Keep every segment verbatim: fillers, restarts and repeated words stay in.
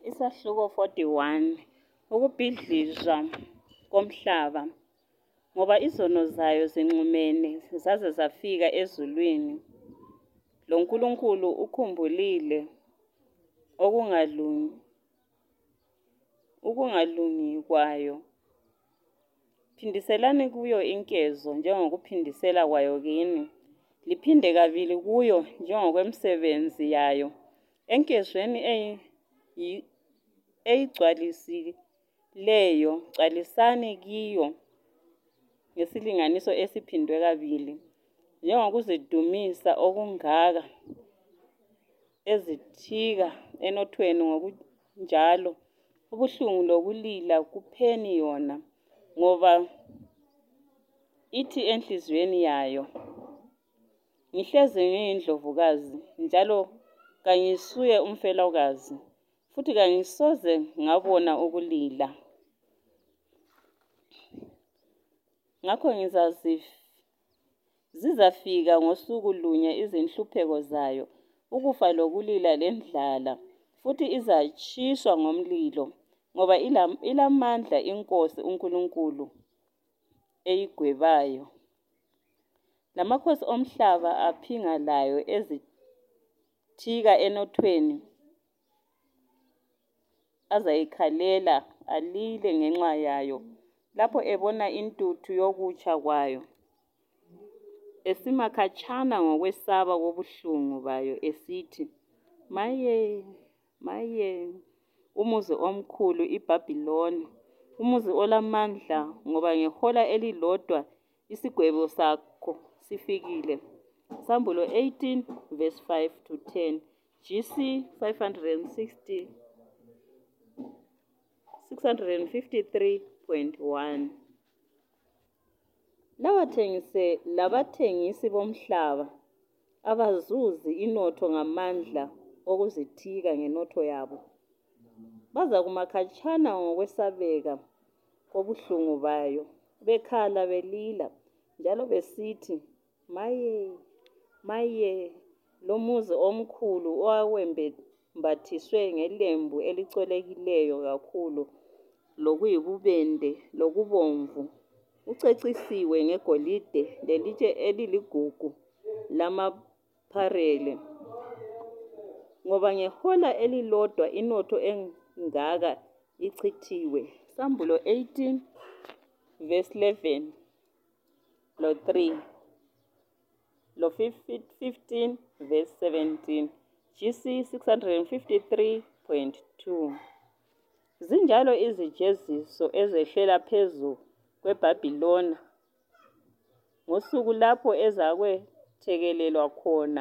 Isahluko forty-one ukubhidlizwa komhlaba ngoba izono zayo zinxumene zaze zafika ezulwini. Lo nkulunkulu ukhumbulile okungalungi ukungalungi kwayo. Phindiselani kuyo inkezo njengokuphindisela kwayo kini. Liphinde kabili kuyo njengokwemisebenzi yayo. Enkezweni eyigcwalisileyo gcwalisani kiyo ngesilinganiso esiphindwe kabili. Njengokuzidumisa okungaka ezithika enothweni, ngokunjalo ubuhlungu lokulila kupheni yona, ngoba ithi enhliziyweni yayo, ngihlezi ngiyindlovukazi njalo kangisuye umfelokazi, futhi kangisoze ngabona ukulila. Ngakho ngizazi zizafika ngosuku lunye izinhlupheko zayo, ukufa lokulila lendlala, futhi izatshiswa ngomlilo, ngoba ilamandla inkosi uNkulunkulu eyigwebayo. Lamakhosi omhlaba aphinga layo ezithika enothweni azayikhalela alile ngenxa yayo lapho ebona intuthu yokutsha kwayo, esimakhatshana ngokwesaba kobuhlungu bayo, esithi, maye, maye, umuzi omkhulu iBhabhiloni, umuzi olamandla, ngoba ngehola elilodwa isigwebo sakho sifikile. Sambulo eighteen verse five to ten, G C five sixty, six fifty-three point one. Labathengise labathengisi bomhlaba abazuzi inotho ngamandla okuzithika ngenotho yabo. Baza kumakhatshana ngokwesabeka kobuhlungu bayo, bekhala belila njalo besithi, maye, maye, lomuzi omkhulu owawembathiswe ngelembu elicolekileyo kakhulu lokuyibubende lokubomvu, ucecisiwe ngegolide lelitshe eliligugu lamapharele, ngoba ngehola elilodwa inotho engaka ichithiwe. Sambulo eighteen verse eleven lo three lo fifteen verse seventeen, G C six fifty-three point two. Zinjalo izijeziso ezehlela phezu kweBhabhiloni ngosuku lapho ezakwethekelelwa khona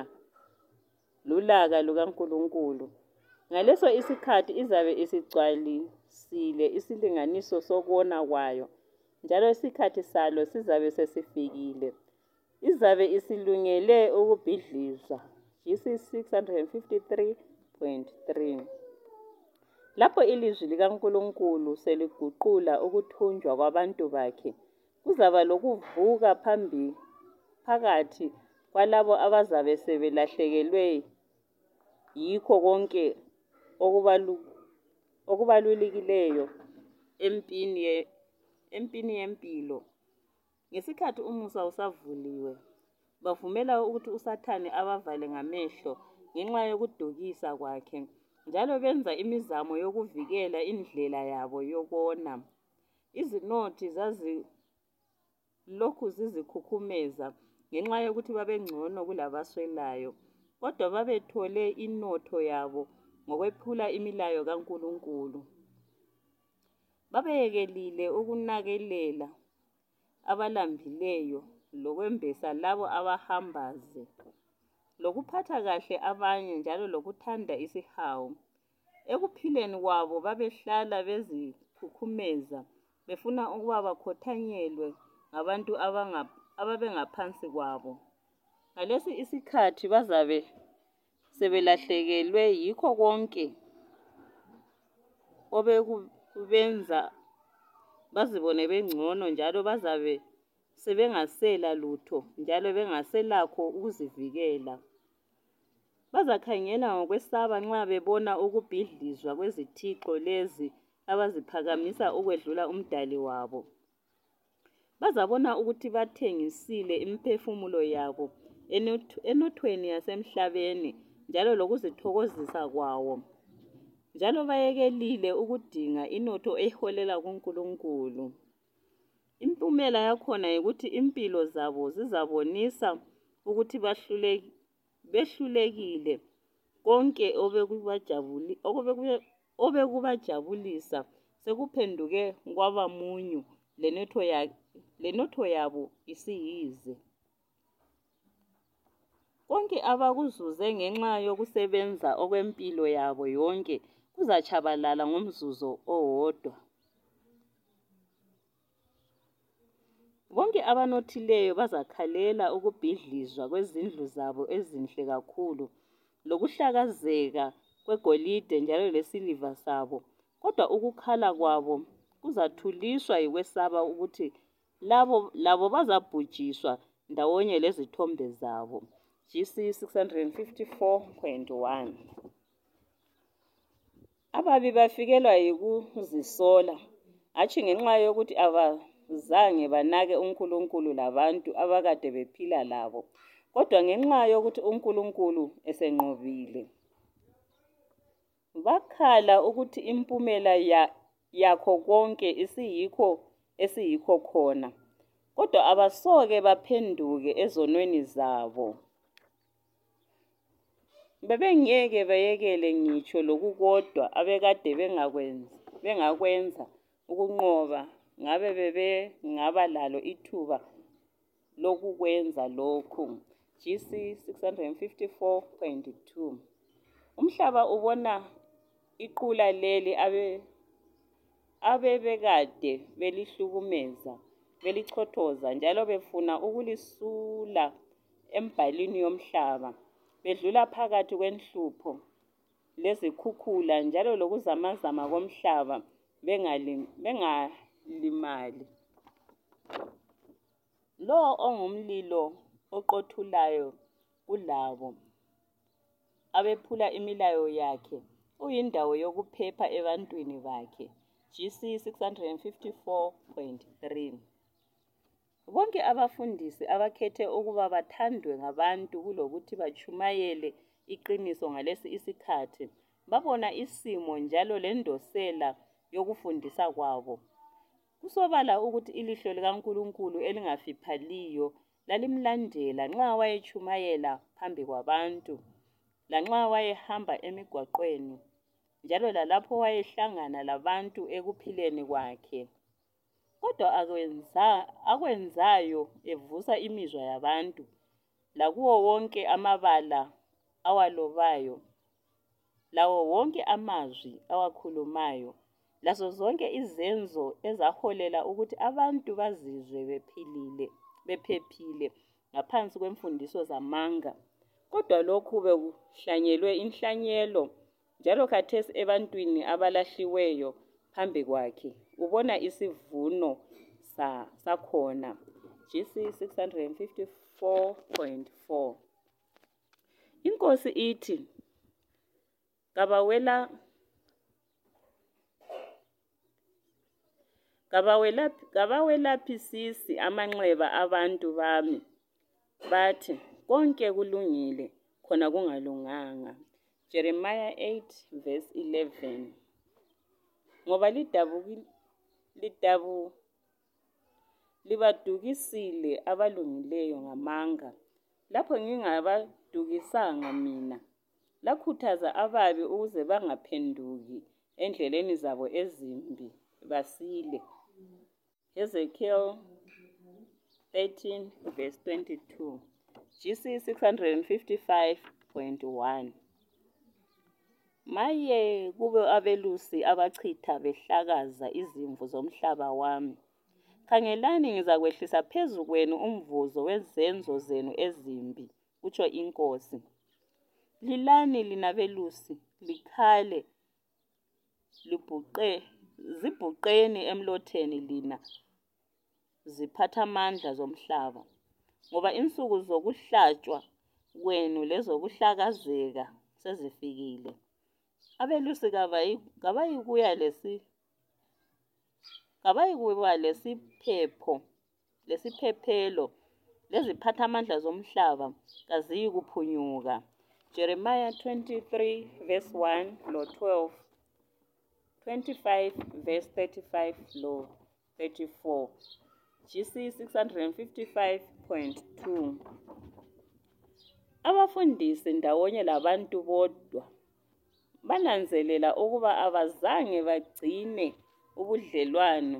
lulaka lukaNkulunkulu. Ngaleso isikhathi izabe isigcwalisile isilinganiso sokona kwayo, njalo isikhathi salo sizabe sesifikile. Izabe isilungele ukubhidlizwa, G C six fifty-three point three. Lapho ilizwi likaNkulunkulu seliguqula ukuthunjwa kwabantu bakhe, kuzaba lokuvuka phambi phakathi kwalabo abazabe sebelahlekelwe yikho konke okubalu okubalulekileyo empini ye empini yempilo. Ngesikhathi umusa usavuliwe, bavumela ukuthi uSathane abavale ngamehlo ngenxa yokudukisa kwakhe, njalo benza imizamo yokuvikela indlela yabo yokona. Izinothi zazilokhu zizikhukhumeza ngenxa yokuthi babengcono kulabaswelayo, kodwa babethole inotho yabo ngokwephula imilayo kaNkulunkulu. Babeyekelile ukunakelela abalambileyo lokwembesa labo abahambaze, lokuphatha kahle abanye njalo lokuthanda isihawu. Ekuphileni kwabo babehlala bezikhukhumeza befuna ukuba bakhothanyelwe ngabantu ababengaphansi kwabo. Ngalesi isikhathi bazabe sebelahlekelwe yikho konke obekubenza bazibone bengcono, njalo bazabe sebengasela lutho njalo bengaselakho ukuzivikela. Bazakhangela ngokwesaba nxa bebona ukubhidlizwa kwezithixo lezi abaziphakamisa ukwedlula umdali wabo. Bazabona ukuthi bathengisile imiphefumulo yabo enothweni yasemhlabeni njalo lokuzithokozisa kwawo, njalo bayekelile ukudinga inotho eholela kuNkulunkulu. Impumela yakhona yikuthi impilo zabo zizabonisa ukuthi behlulekile konke obekubajabulisa sekuphenduke kwabamunyu, lenotho yabo isiyize. Konke abakuzuze ngenxa yokusebenza okwempilo yabo yonke kuzatshabalala ngomzuzu owodwa. Bonke abanothileyo bazakhalela ukubhidlizwa kwezindlu zabo ezinhle kakhulu, lokuhlakazeka kwegolide njalo lesiliva sabo, kodwa ukukhala kwabo kuzathuliswa yikwesaba ukuthi labo labo bazabhujiswa ndawonye lezithombe zabo. G C six fifty-four point one. Ababi bafikelwa yikuzisola, hatshi ngenxa yokuthi abazange banake uNkulunkulu labantu abakade bephila labo, kodwa ngenxa yokuthi uNkulunkulu esenqobile. Bakhala ukuthi impumela ya, yakho konke isiyikho esiyikho khona, kodwa abasoke baphenduke ezonweni zabo. Bebengeke bayekele ngitsho lokukodwa abekade bengakwenza, bengakwenza ukunqoba, ngabe bebengaba lalo ithuba lokukwenza lokhu. G C six fifty-four point two. Umhlaba ubona iqula leli abe abebekade belihlukumeza, belichothoza njalo befuna ukulisula embhalini yomhlaba, bedlula phakathi kwenhlupho lezikhukhula njalo lokuzamazama komhlaba bengalimali. Lo ongumlilo oqothulayo kulabo abephula imilayo yakhe uyindawo yokuphepha ebantwini bakhe. G C six fifty-four point three. Bonke abafundisi abakhethe ukuba bathandwe ngabantu kulokuthi batshumayele iqiniso ngalesi isikhathi, babona isimo njalo lendosela yokufundisa kwabo. Kusobala ukuthi ilihlo likaNkulunkulu elingafiphaliyo lalimlandela nxa wayetshumayela phambi kwabantu, lanxa wayehamba emigwaqweni, njalo lalapho wayehlangana labantu ekuphileni kwakhe. Kodwa akwenza, akwenzayo evusa imizwa yabantu, lakuwo wonke amabala awalobayo, lawo wonke amazwi awakhulumayo, lazo zonke izenzo ezaholela ukuthi abantu bazizwe bephilile, bephephile ngaphansi kwemfundiso zamanga. Kodwa lokhu bekuhlanyelwe inhlanyelo, njalo khathesi ebantwini abalahliweyo phambi kwakhe ubona isivuno sa sakhona. G C six fifty-four point four. Inkosi ithi kabawela kabawelaphisisi amanxeba abantu bami, bathi konke kulungile khona kungalunganga. Jeremiah eight verse eleven. Ngoba lidabu lidabu libadukisile abalungileyo ngamanga, lapho ngingabadukisanga mina, lakhuthaza ababi ukuze bangaphenduki endleleni zabo ezimbi basile. Ezekiel thirteen verse twenty-two. G C six fifty-five point one. Maye kube abelusi abachitha behlakaza izimvu zomhlaba wami. Khangelani ngizakwehlisa phezu kwenu umvuzo wezenzo zenu ezimbi, utsho inkosi. Lilani lina belusi, likhale, libhuqe, zibhuqeni emlotheni lina ziphathamandla zomhlaba. Ngoba insuku zokuhlatshwa kwenu lezokuhlakazeka sezifikile. Abelusi kabayikuya lesi kabayikuba lesiphepho lesiphephelo leziphathamandla zomhlaba kaziyikuphunyuka. Jeremiah twenty-three verse one lo twelve, twenty-five verse thirty-five lo thirty-four. G C six fifty-five point two. Abafundisi ndawonye labantu bodwa bananzelela ukuba abazange bagcine ubudlelwano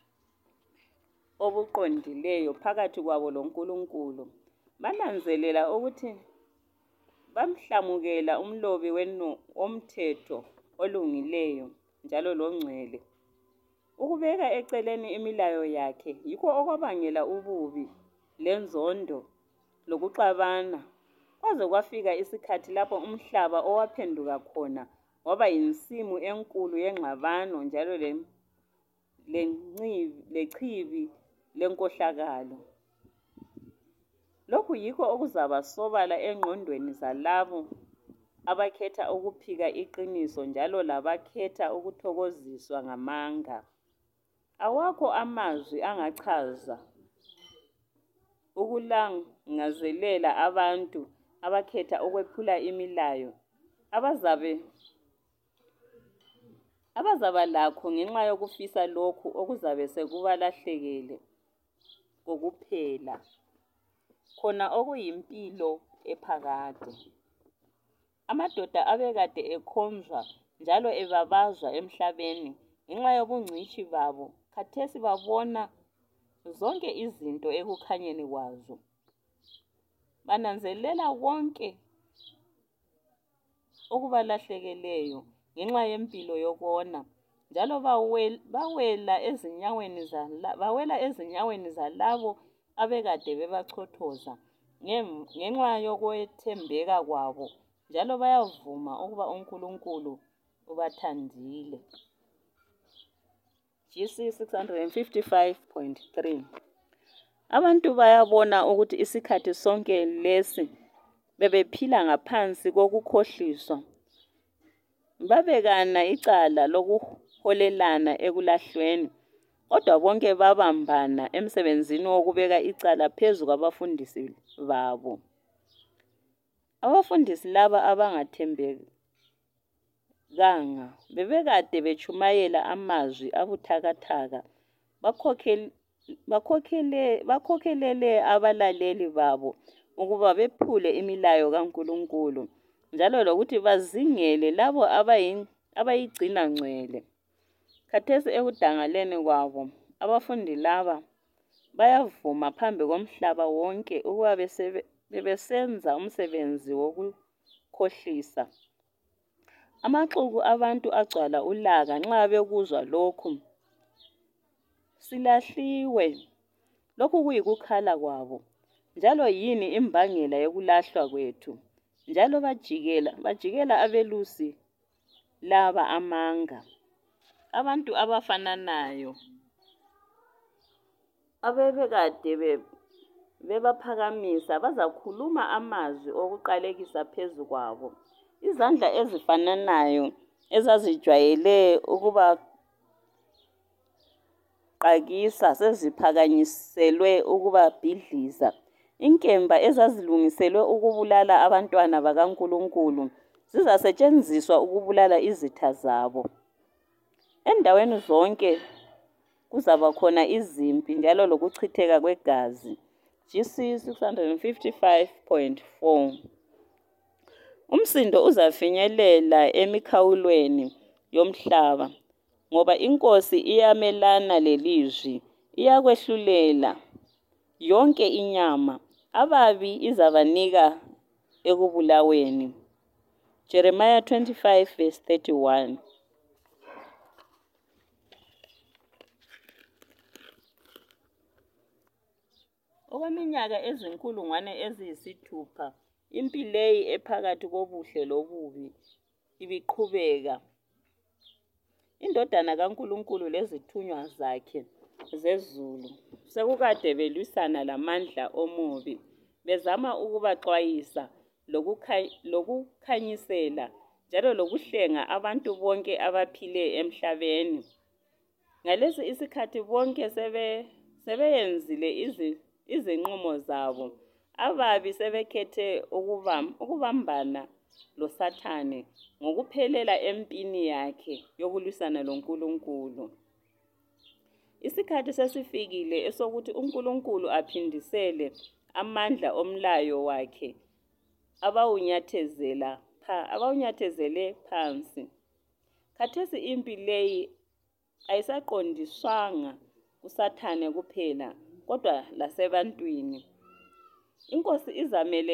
obuqondileyo phakathi kwabo loNkulunkulu. Bananzelela ukuthi bamhlamukela umlobi womthetho olungileyo njalo longcwele. Ukubeka eceleni imilayo yakhe yikho okwabangela ububi lenzondo lokuxabana, kwaze kwafika isikhathi lapho umhlaba owaphenduka khona waba yinsimu enkulu yengxabano njalo lechibi lenkohlakalo. Lokhu yikho okuzaba sobala engqondweni zalabo abakhetha ukuphika iqiniso njalo labakhetha ukuthokoziswa ngamanga. Awakho amazwi angachaza ukulangazelela abantu abakhetha ukwephula imilayo abazabe abazaba lakho ngenxa yokufisa lokhu okuzabe sekubalahlekele kokuphela, khona okuyimpilo ephakade. Amadoda abekade ekhonzwa njalo ebabazwa emhlabeni ngenxa yobungcitshi babo, khathesi babona zonke izinto ekukhanyeni kwazo. Bananzelela konke okubalahlekeleyo ngenxa yempilo yokona, njalo bawela ezinyaweni bawela ezinyaweni zalabo abekade bebachothoza ngenxa yokwethembeka kwabo, njalo bayavuma ukuba uNkulunkulu ubathandile. G C six fifty-five point three. Abantu bayabona ukuthi isikhathi sonke lesi bebephila ngaphansi kokukhohliswa, babekana icala lokuholelana ekulahlweni, kodwa bonke babambana emsebenzini wokubeka icala phezu kwabafundisi babo. Abafundisi laba abangathembekanga bebekade bechumayela amazwi abuthakathaka, bakhokhelele abalaleli babo ukuba bephule imilayo kaNkulunkulu njalo lokuthi bazingele labo abayigcina ngcwele. Khathesi ekudangaleni kwabo, abafundi laba bayavuma phambi komhlaba wonke ukuba bebesenza umsebenzi wokukhohlisa. Amaxuku abantu agcwala ulaka nxa bekuzwa lokhu. Silahliwe. Lokhu kuyikukhala kwabo. Njalo yini imbangela yokulahlwa kwethu? Njalo bajikela, bajikela abelusi laba amanga. Abantu abafananayo abebekade bebaphakamisa bazakhuluma amazwi okuqalekisa phezu kwabo. Izandla ezifananayo ezazijwayele ukuba qakisa seziphakanyiselwe ukubabhidliza. Inkemba ezazilungiselwe ukubulala abantwana bakaNkulunkulu zizasetshenziswa ukubulala izitha zabo. Endaweni zonke kuzaba khona izimpi njalo lokuchitheka kwegazi. G C six fifty-five point four. Umsindo uzafinyelela emikhawulweni yomhlaba, ngoba inkosi iyamelana lelizwi, iyakwehlulela yonke inyama, ababi izabanika ekubulaweni. Jeremiah twenty-five verse thirty-one. Okweminyaka ezinkulungwane eziyisithupha, impi leyi ephakathi kobuhle lobubi ibiqhubeka. Indodana kaNkulunkulu lezithunywa zakhe zezulu sekukade belwisana lamandla omubi, bezama ukubaxwayisa lokukhanyisela njalo lokuhlenga abantu bonke abaphile emhlabeni. Ngalesi isikhathi bonke sebe sebeyenzile izinqumo zabo. Ababi sebekhethe ukubam, ukubambana loSathane ngokuphelela empini yakhe yokulwisana loNkulunkulu. Isikhathi sesifikile esokuthi uNkulunkulu aphindisele amandla omlayo wakhe abawunyathezela pha abawunyathezele phansi. Khathesi impi leyi ayisaqondiswanga kuSathane kuphela kodwa lasebantwini. Inkosi izamele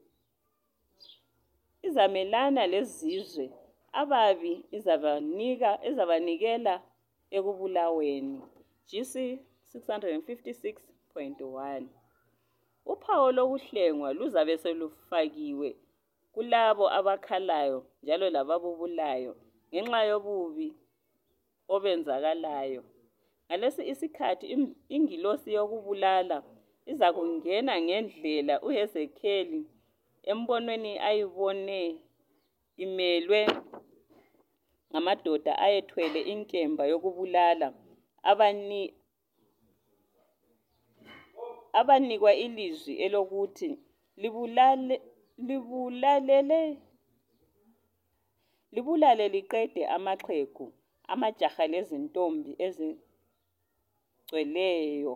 izamelana lezizwe ababi izabanika izabanikela ekubulaweni. G C six fifty-six point one. Uphawu lokuhlengwa luzabe selufakiwe kulabo abakhalayo njalo lababubulayo ngenxa yobubi obenzakalayo. Ngalesi isikhathi ingilosi yokubulala iza kungena ngendlela uHezekheli embonweni ayibone imelwe ngamadoda ayethwele inkemba yokubulala abani abanikwa ilizwi elokuthi libulale libulalele libulale liqede amaxhegu amajaha lezintombi ezigcweleyo,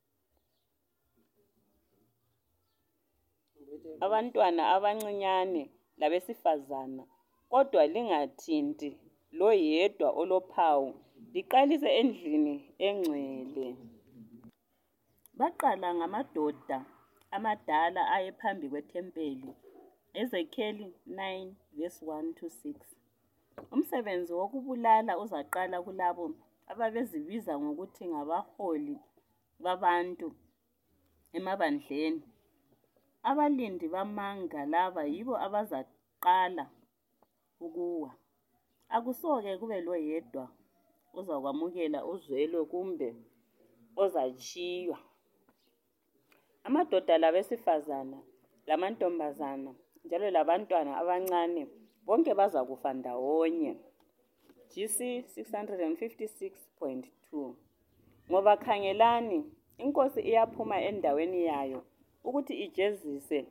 abantwana abancinyane labesifazana, kodwa lingathinti loyedwa olophawu, liqalise endlini engcwele. Baqala ngamadoda amadala ayephambi kwethempeli. Ezekheli nine verse one to six. Umsebenzi wokubulala uzaqala kulabo ababezibiza ngokuthi ngabaholi babantu emabandleni. Abalindi bamanga laba yibo abazaqala ukuwa. Akusoke kube loyedwa ozakwamukela uzwelo kumbe ozatshiywa. Amadoda labesifazana lamantombazana njalo labantwana abancane bonke bazakufa ndawonye. G C six fifty-six point two. Ngoba khangelani, inkosi iyaphuma endaweni yayo ukuthi ijezise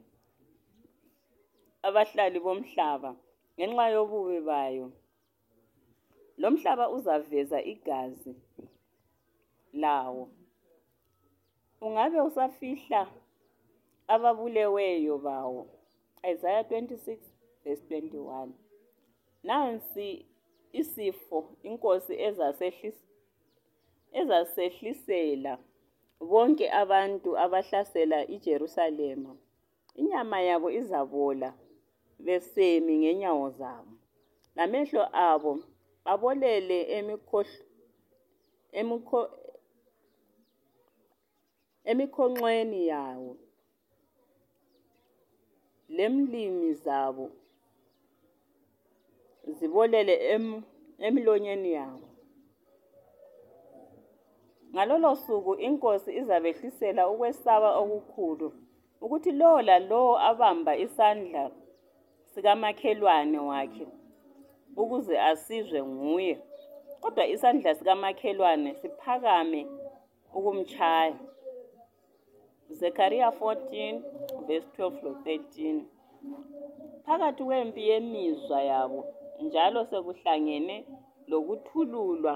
abahlali bomhlaba ngenxa yobubi bayo. Lomhlaba uzaveza igazi lawo. Ungabe usafihla ababuleweyo bawo. Isaiah twenty-six verse twenty-one. Nansi isifo inkosi ezasehlis ezasehlisela bonke abantu abahlasela iJerusalema. Inyama yabo izabola besemi ngenyawo zabo, lamehlo abo abolele emikhohlo emikho emikhonxweni yawo, lemlimi zabo zibolele em, emlonyeni yawo. Ngalolo suku inkosi izabehlisela ukwesaba okukhulu ukuthi lowo lalowo abamba isandla sikamakhelwane wakhe ukuze asizwe nguye, kodwa isandla sikamakhelwane siphakame ukumtshaya. Zechariah fourteen verse twelve to thirteen. Phakathi kwempi yemizwa yabo njalo sekuhlangene lokuthululwa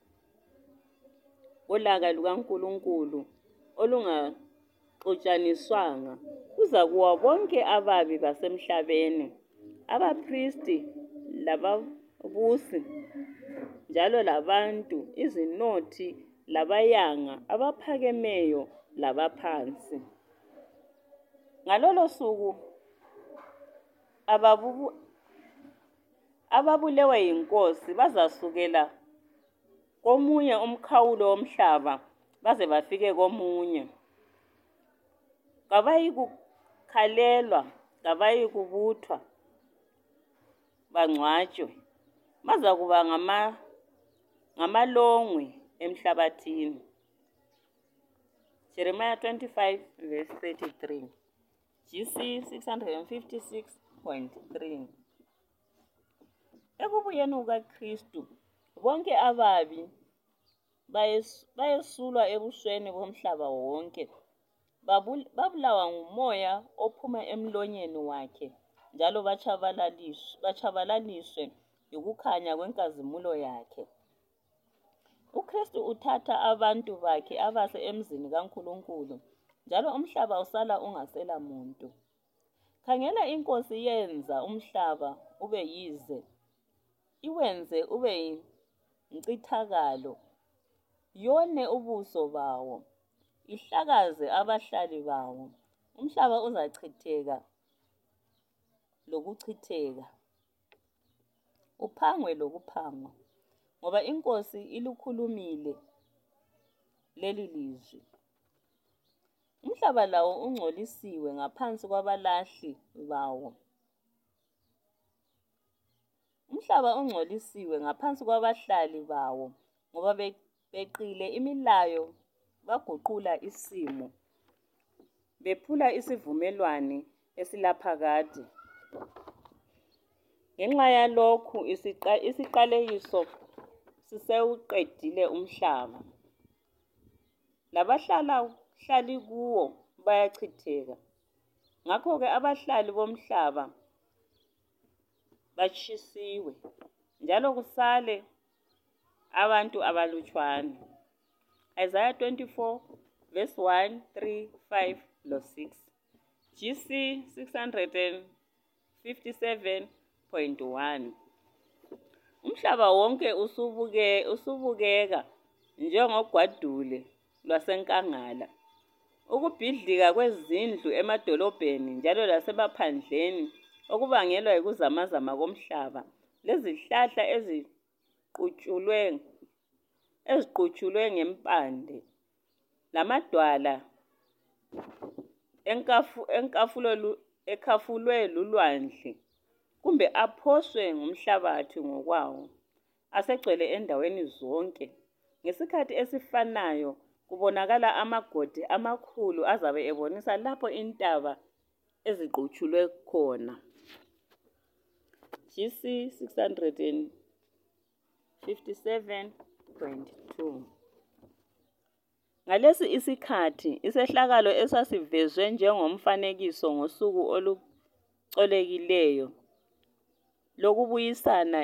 olaka lukaNkulunkulu olungaxutshaniswanga, kuzakuwa bonke ababi basemhlabeni, abapristi lababusi njalo labantu, izinothi labayanga, abaphakemeyo labaphansi. Ngalolo suku ababubu ababulewe yinkosi bazasukela komunye umkhawulo womhlaba baze bafike komunye. Kabayikukhalelwa, kabayikubuthwa bangcwatshwe, bazakuba ngama ngamalongwe emhlabathini. Jeremiah twenty-five verse thirty-three. G C six fifty-six point three. Ekubuyeni kukaKristu, bonke ababi bayesulwa ebusweni bomhlaba wonke, babulawa ngumoya ophuma emlonyeni wakhe, njalo batshabalaliswe yikukhanya kwenkazimulo yakhe. UKristu uthatha abantu bakhe abase emzini kaNkulunkulu, njalo umhlaba usala ungasela muntu. Khangela, iNkosi yenza umhlaba ube yize, iwenze ube yincithakalo, yone ubuso bawo, ihlakaze abahlali bawo. Umhlaba uzachitheka lokuchitheka, uphangwe lokuphangwa, ngoba iNkosi ilukhulumile leli lizwi. Umhlaba lawo ungcolisiwe ngaphansi kwabalahli bawo. Umhlaba ungcolisiwe ngaphansi kwabahlali bawo, ngoba beqile imilayo, baguqula isimo, bephula isivumelwano esilaphakade. Ngenxa yalokhu isiqalekiso sisewuqedile umhlaba, labahlali kuwo bayachitheka. Ngakho-ke abahlali bomhlaba batshisiwe, njalo kusale abantu abalutshwane. Isaiah twenty-four verse one, three, five lo six. G C six fifty-seven point one. Umhlaba wonke usubuke usubukeka njengogwadule lwasenkangala. Ukubhidlika kwezindlu emadolobheni njalo lasemaphandleni okubangelwa yikuzamazama komhlaba, lezihlahla eziqutshulwe eziqutshulwe ngempande, lamadwala enkafu enkafulo ekhafulwe lulwandle, kumbe aphoswe ngumhlabathi ngokwawo, asegcwele endaweni zonke. Ngesikhathi esifanayo kubonakala amagodi amakhulu azabe ebonisa lapho intaba eziqutshulwe khona. G C six fifty-seven point two. Ngalesi isikhathi isehlakalo esasivezwe njengomfanekiso ngosuku olucolekileyo lokubuyisana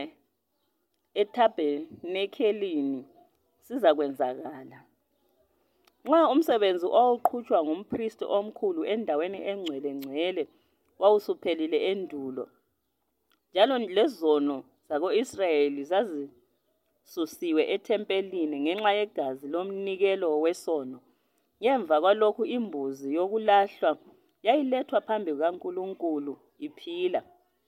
ethabhenekelini sizakwenzakala. Nxa umsebenzi owawuqhutshwa ngumphristi omkhulu endaweni engcwele-ngcwele wawusuphelile endulo, njalo lezono zako-Israyeli zazisusiwe ethempelini ngenxa yegazi lomnikelo wesono, ngemva kwalokhu imbuzi yokulahlwa yayilethwa phambi kukaNkulunkulu iphila.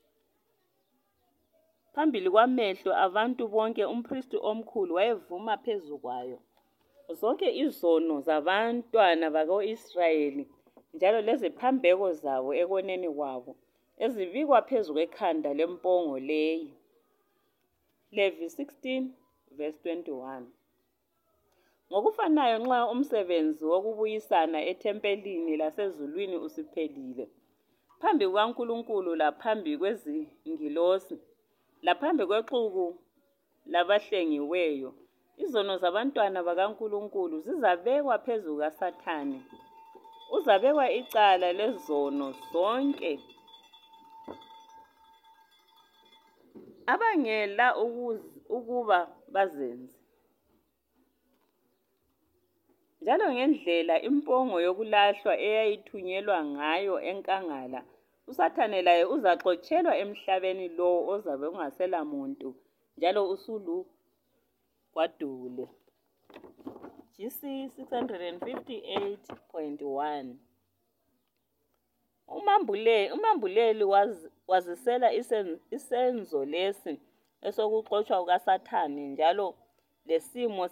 Phambili kwamehlo abantu bonke umphristi omkhulu wayevuma phezu kwayo zonke izono zabantwana bako-Israyeli, njalo leziphambeko zabo ekoneni kwabo, ezibikwa phezu kwekhanda lempongo leyi. Levi sixteen verse twenty-one. Ngokufanayo, nxa umsebenzi wokubuyisana ethempelini lasezulwini usiphelile, phambi kukaNkulunkulu laphambi kwezingilosi, laphambi kwexuku labahlengiweyo, izono zabantwana bakaNkulunkulu zizabekwa phezu kukaSathane. Uzabekwa icala lezono zonke abangela ukuba bazenze. Njalo ngendlela impongo yokulahlwa eyayithunyelwa ngayo enkangala, uSathane laye uzaxotshelwa emhlabeni lowo ozabe ungasela muntu, njalo usulugwadule. G C six fifty-eight point one. Umambuleli, umambuleli waz, wazisela isen, isenzo lesi esokuxotshwa kukaSathane, njalo lesimo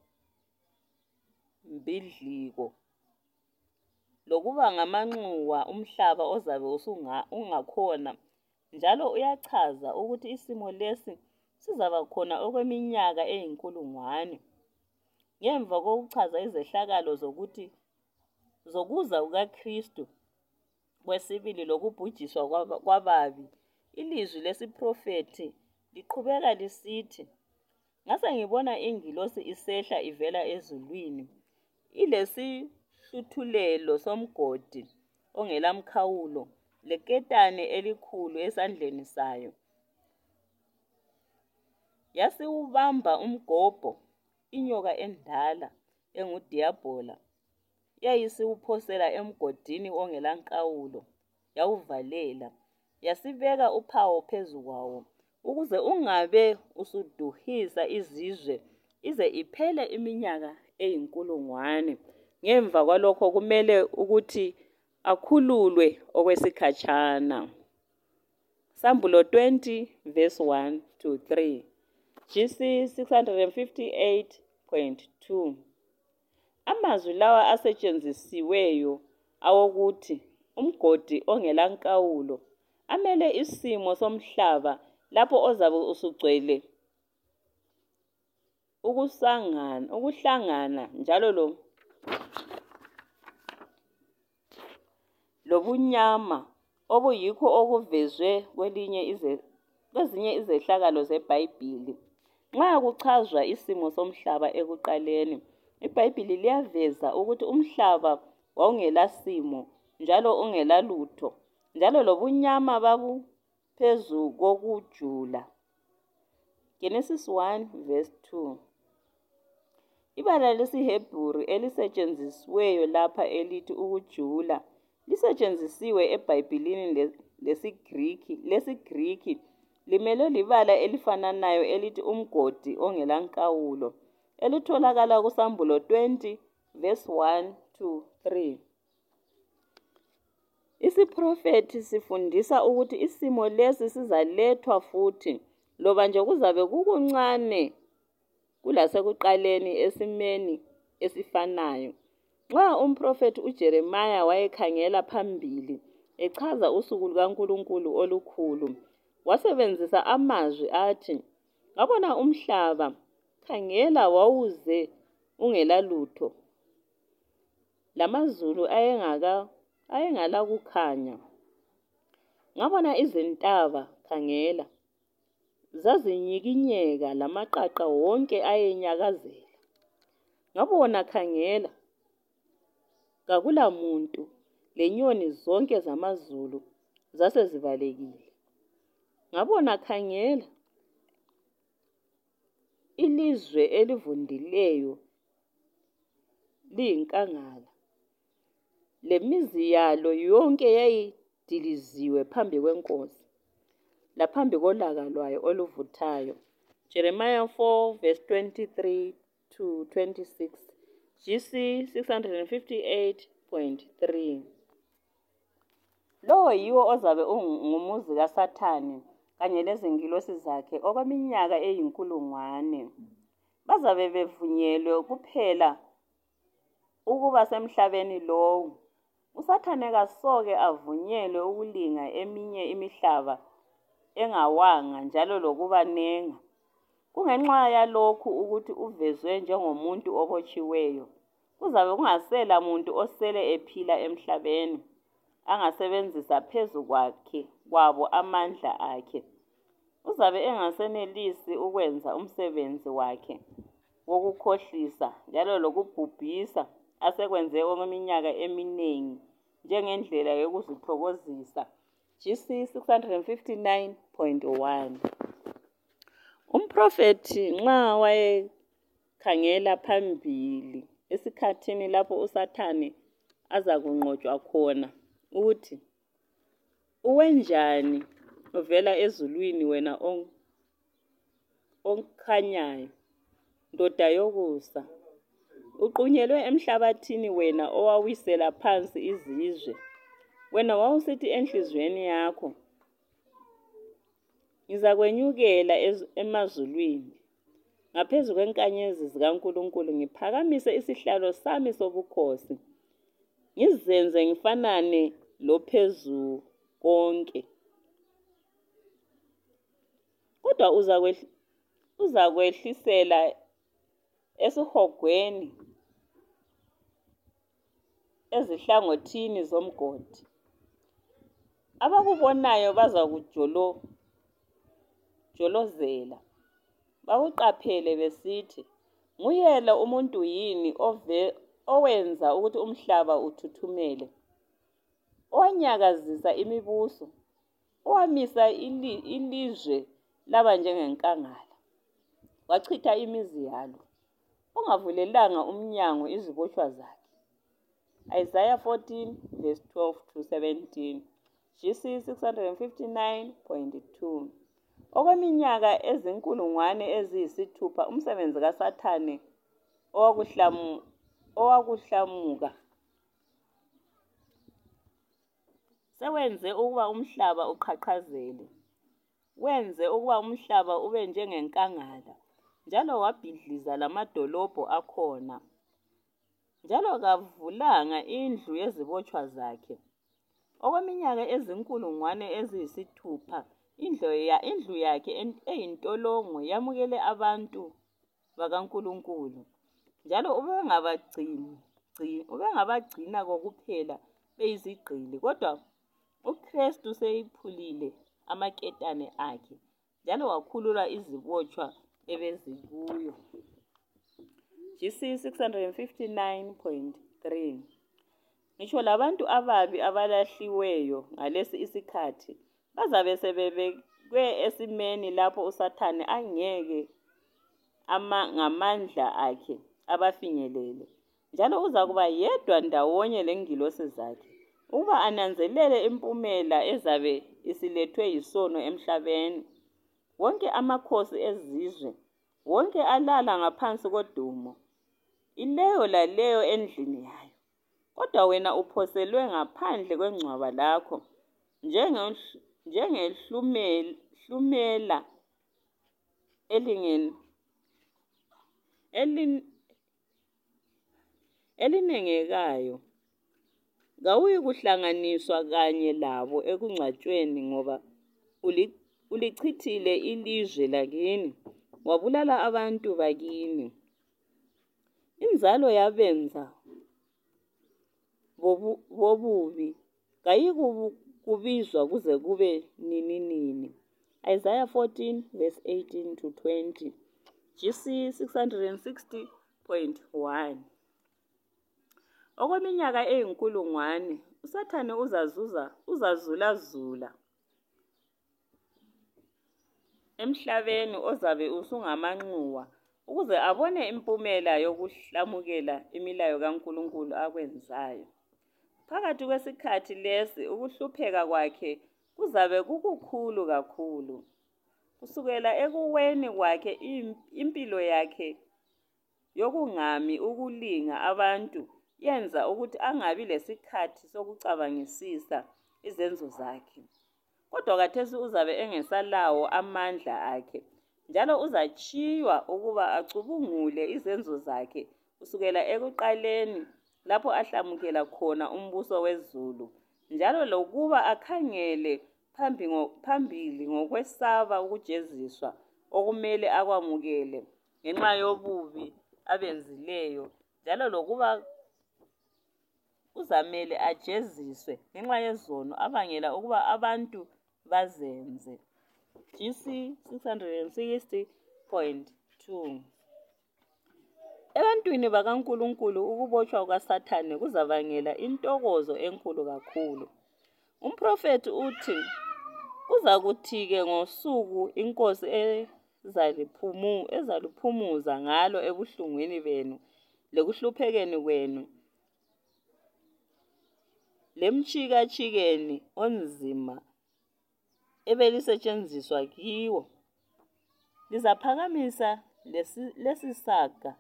sembidliko lokuba ngamanxuwa umhlaba ozabe usunga, ungakhona, njalo uyachaza ukuthi isimo lesi sizaba khona okweminyaka eyinkulungwane. Ngemva kokuchaza izehlakalo zokuthi zokuza kukaKristu, Kwesibili, lokubhujiswa kwababi. Ilizwi lesiprofethi liqhubeka lisithi, ngase ngibona ingilosi isehla ivela ezulwini, ilesihluthulelo somgodi ongelamkhawulo, leketane elikhulu esandleni sayo. Yasiwubamba umgobho, inyoka endala engudiyabhola, yayisiwuphosela emgodini ongelanhlawulo, yawuvalela, yasibeka uphawu phezu kwawo, ukuze ungabe usuduhisa izizwe ize iphele iminyaka eyinkulungwane. Ngemva kwalokho kumele ukuthi akhululwe okwesikhatshana. Sambulo twenty verse one to three. G C six fifty-eight point two. Amazwi lawa asetshenzisiweyo awokuthi umgodi ongelanhlawulo amele isimo somhlaba lapho ozabe usugcwele ukusangana ukuhlangana njalo lo lobunyama obuyikho okuvezwe kwelinye ize kwezinye izehlakalo zeBhayibhili. Nxa kuchazwa isimo somhlaba ekuqaleni, iBhayibhili liyaveza ukuthi umhlaba wawungelasimo njalo ungelalutho, njalo lobunyama babuphezu kokujula. Genesis one verse two. Ibala lesiHebheru elisetshenzisiweyo lapha elithi ukujula lisetshenzisiwe eBhayibhilini lesiGriki lesiGriki limele libala elifananayo elithi umgodi ongelanhlawulo elitholakala kuSambulo twenty verse one to three. Isiprofethi sifundisa ukuthi isimo lesi sizalethwa futhi loba nje kuzabe kukuncane kulasekuqaleni esimeni esifanayo. Nxa umprofethi uJeremiya wayekhangela phambili echaza usuku lukaNkulunkulu olukhulu, wasebenzisa amazwi athi, ngabona umhlaba, khangela wawuze ungelalutho, lamazulu ayengaka ayengala kukhanya. Ngabona izintaba, khangela, zazinyikinyeka, lamaqaqa wonke ayenyakazela. Ngabona, khangela, kakula muntu, lenyoni zonke zamazulu zasezibalekile. Ngabona, khangela, ilizwe elivundileyo liyinkangala, lemizi yalo yonke yayidiliziwe phambi kwenkosi, laphambi kolaka lwayo oluvuthayo. Jeremiah four verse twenty-three to twenty-six. G C six fifty-eight point three. Lowo yiwo ozabe ungumuzi kaSathane kanye lezingilosi zakhe okweminyaka eyinkulungwane. Bazabe bevunyelwe kuphela ukuba semhlabeni lowo. USathane kasoke avunyelwe ukulinga eminye imihlaba engawanga njalo lokubanenga. Kungenxa yalokhu ukuthi uvezwe njengomuntu obotshiweyo, kuzabe kungasela muntu osele ephila emhlabeni angasebenzisa phezu kwakhe kwabo amandla akhe. Uzabe engasenelisi ukwenza umsebenzi wakhe wokukhohlisa njalo lokubhubhisa asekwenze okweminyaka eminengi njengendlela yokuzithokozisa. G C six fifty-nine point one. Umprofethi nxa wayekhangela phambili esikhathini lapho uSathane azakunqotshwa khona, uthi, uwenjani uvela ezulwini wena okhanyayo, ndoda yokusa, uqunyelwe emhlabathini wena owawisela phansi izizwe. Wena wawusithi enhliziyweni yakho, ngizakwenyukela emazulwini, ngaphezu kwenkanyezi zikaNkulunkulu, ngiphakamise isihlalo sami sobukhosi, ngizenze ngifanane lophezu konke. Kodwa uzakwehlisela esihogweni ezihlangothini zomgodi. abakubonayo bazakujolozela, bakuqaphele besithi, nguye lo umuntu yini ove, owenza ukuthi umhlaba uthuthumele, owanyakazisa imibuso, owamisa ili, ilizwe laba njengenkangala, wachitha imizi yalo, ongavulelanga umnyango izibotshwa zakhe. Isaiah fourteen verse twelve to seventeen, G C six fifty-nine point two. Okweminyaka ezinkulungwane eziyisithupha umsebenzi kaSathane owakuhlamu, owakuhlamuka sewenze ukuba umhlaba uqhaqhazele, wenze ukuba umhlaba ube njengenkangala, njalo wabhidliza lamadolobho akhona, njalo kavulanga indlu yezibotshwa zakhe. Okweminyaka ezinkulungwane eziyisithupha indlu, ya, indlu yakhe eyintolongo yamukele abantu bakaNkulunkulu, njalo ubengabagcini, ubengabagcina kokuphela beyizigqili, kodwa uKristu seyiphulile amaketane akhe, njalo wakhulula izibotshwa ebezikuyo. G C six fifty-nine point three. Ngisho labantu ababi abalahliweyo ngalesi isikhathi bazabe sebebekwe esimeni lapho uSathane angeke ama, ngamandla akhe abafinyelele, njalo uzakuba yedwa ndawonye lengilosi zakhe, ukuba ananzelele impumela ezabe isilethwe yisono emhlabeni. Wonke amakhosi ezizwe, wonke alala ngaphansi kodumo, ileyo laleyo endlini yayo. Kodwa wena uphoselwe ngaphandle kwengcwaba lakho, njengehlumela elingeni elin, elinengekayo. Kawuyi kuhlanganiswa kanye labo ekungcwatshweni, ngoba ulichithile ilizwe lakini, wabulala abantu bakini. Inzalo yabenza bobubi kayikubizwa kuze kube nini nini. Isaiah fourteen verse eighteen to twenty, G C six sixty point one. Okweminyaka eyinkulungwane uSathane uzazuza uzazulazula emhlabeni ozabe usungamanxuwa, ukuze abone impumela yokuhlamukela imilayo kaNkulunkulu akwenzayo. Phakathi kwesikhathi lesi ukuhlupheka kwakhe kuzabe kukukhulu kakhulu. Kusukela ekuweni kwakhe, impilo yakhe yokungami ukulinga abantu yenza ukuthi angabi lesikhathi sokucabangisisa izenzo zakhe. Kodwa khathesi uzabe engesalawo amandla akhe, njalo uzatshiywa ukuba acubungule izenzo zakhe kusukela ekuqaleni lapho ahlamukela khona umbuso wezulu, njalo lokuba akhangele phambili ngokwesaba ukujeziswa okumele akwamukele ngenxa yobubi abenzileyo, njalo lokuba uzamele ajeziswe ngenxa yezono abangela ukuba abantu bazenze. G C six sixty point two. Ebantwini bakaNkulunkulu ukubotshwa kukaSathane kuzabangela intokozo enkulu kakhulu. Umprofethi uthi, kuzakuthi-ke ngosuku inkosi ezaliphumu, ezaliphumuza ngalo ebuhlungwini benu lekuhluphekeni kwenu, lemtshikatshikeni onzima ebelisetshenziswa kiwo. Lizaphakamisa lesi, lesi saga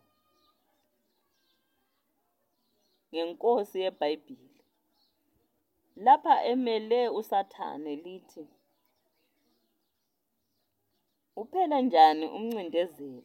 ngenkosi yeBhayibhili, lapha emele uSathane lithi, uphele njani umncindezeli,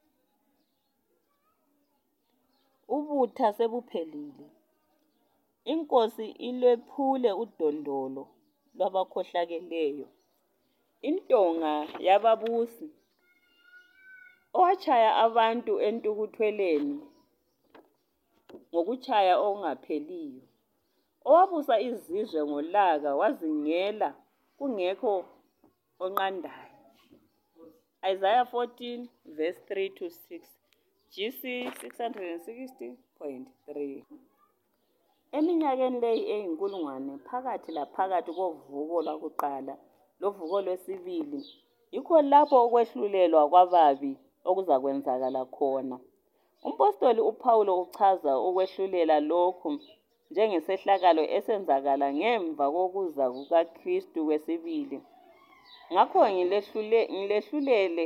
ubutha sebuphelile, inkosi ilwephule udondolo lwabakhohlakeleyo, intonga yababusi, owatshaya abantu entukuthweleni ngokutshaya okungapheliyo, owabusa izizwe ngolaka wazingela kungekho onqandayo. Isaiah fourteen verse three to six, G C six sixty point three. Eminyakeni leyi eyinkulungwane phakathi laphakathi kovuko lwakuqala lovuko lwesibili, yikho lapho ukwehlulelwa kwababi okuzakwenzakala khona. Umpostoli uPawulo uchaza ukwehlulela lokhu njengesehlakalo esenzakala ngemva kokuza kukaKristu kwesibili. Ngakho ngilehlule ngilehlulele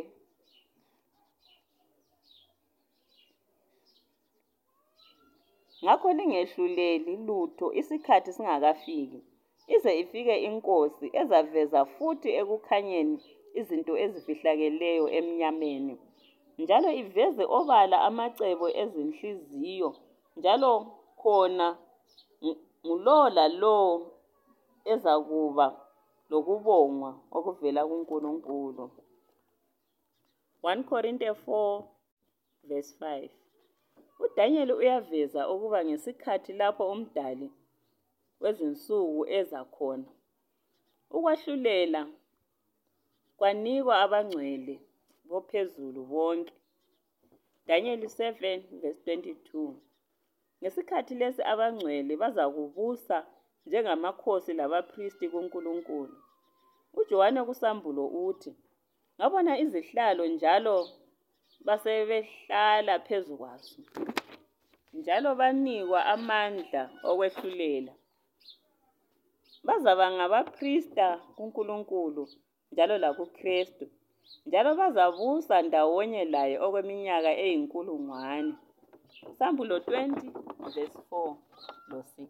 Ngakho lingehluleli lutho isikhathi singakafiki, ize ifike iNkosi ezaveza futhi ekukhanyeni izinto ezifihlakeleyo emnyameni, njalo iveze obala amacebo ezinhliziyo, njalo khona ngulowo lalowo ezakuba lokubongwa okuvela kuNkulunkulu. First Corinthians four verse five. uDaniel uyaveza ukuba ngesikhathi lapho umdali wezinsuku eza khona, ukwahlulela kwanikwa abangcwele bophezulu bonke. Daniel seven verse twenty-two. Ngesikhathi lesi abangcwele bazakubusa njengamakhosi labaphristi kuNkulunkulu. uJohane kusambulo uthi, ngabona izihlalo njalo basebehlala phezu kwazo, njalo banikwa amandla okwehlulela. Bazaba ngabaphristi kuNkulunkulu njalo lakuKristu, njalo bazabusa ndawonye laye okweminyaka eyinkulungwane. Sambulo twenty verse four lo six.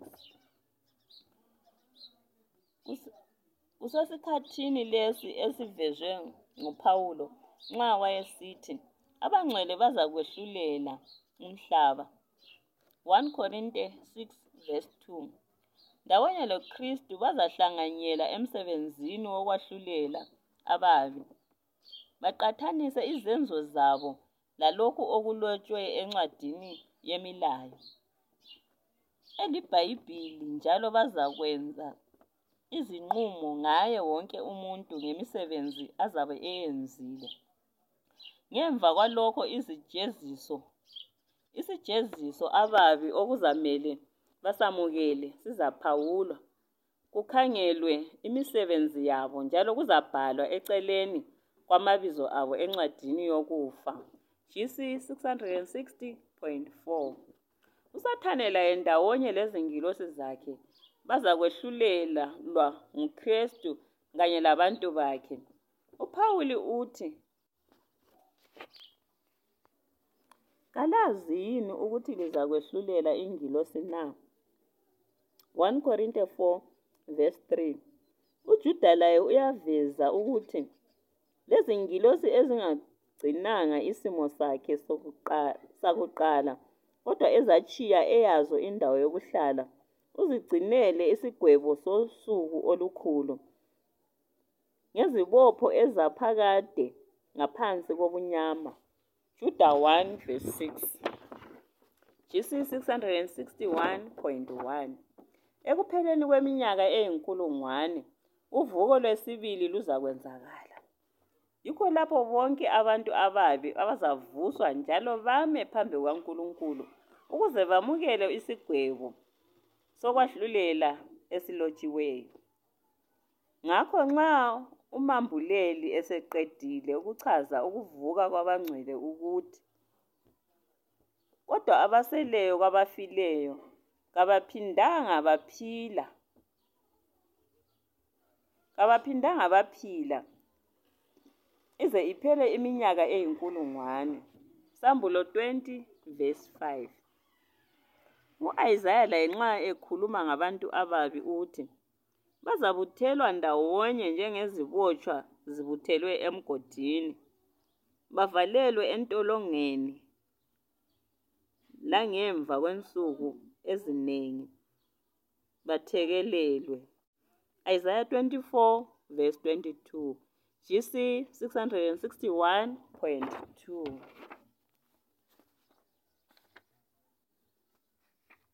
Kusesikhathini lesi esivezwe nguPawulo nxa wayesithi abangcwele bazakwehlulela umhlaba. First Corinthians six verse two. Ndawonye loKristu bazahlanganyela emsebenzini wokwahlulela ababi, baqathanise izenzo zabo lalokhu okulotshwe encwadini yemilayo eliBhayibhili, njalo bazakwenza izinqumo ngaye wonke umuntu ngemisebenzi azabe eyenzile. Ngemva kwalokho izijeziso isijeziso ababi okuzamele basamukele sizaphawulwa, kukhangelwe imisebenzi yabo, njalo kuzabhalwa eceleni kwamabizo abo encwadini yokufa. G C six sixty point four. uSathane laye ndawonye lezingilosi zakhe bazakwehlulelwa nguKristu kanye labantu bakhe. uPawuli uthi, kalazi yini ukuthi lizakwehlulela ingilosi na? First Corinthians four verse three. uJuda laye uyaveza ukuthi lezi ngilosi ezingagcinanga isimo sakhe sakuqala, kodwa ezatshiya eyazo indawo yokuhlala, uzigcinele isigwebo sosuku olukhulu ngezibopho ezaphakade ngaphansi kobunyama. Juda one verse six. G C six sixty-one point one. Ekupheleni kweminyaka eyinkulungwane, uvuko lwesibili luzakwenzakala. Yikho lapho bonke abantu ababi abazavuswa njalo bame phambi kukaNkulunkulu ukuze bamukele isigwebo sokwahlulela esilotshiweyo. Ngakho nxa umambuleli eseqedile ukuchaza ukuvuka kwabangcwele ukuthi, kodwa abaseleyo kwabafileyo kabaphindanga baphila, kabaphindanga baphila ize iphele iminyaka eyinkulungwane. Sambulo twenty verse five. U-Isaiah laye nxa ekhuluma ngabantu ababi uthi, bazabuthelwa ndawonye njengezibotshwa zibuthelwe emgodini, bavalelwe entolongeni langemva kwensuku ezinengi bathekelelwe. Isaiah twenty-four verse twenty-two. G C six sixty-one point two.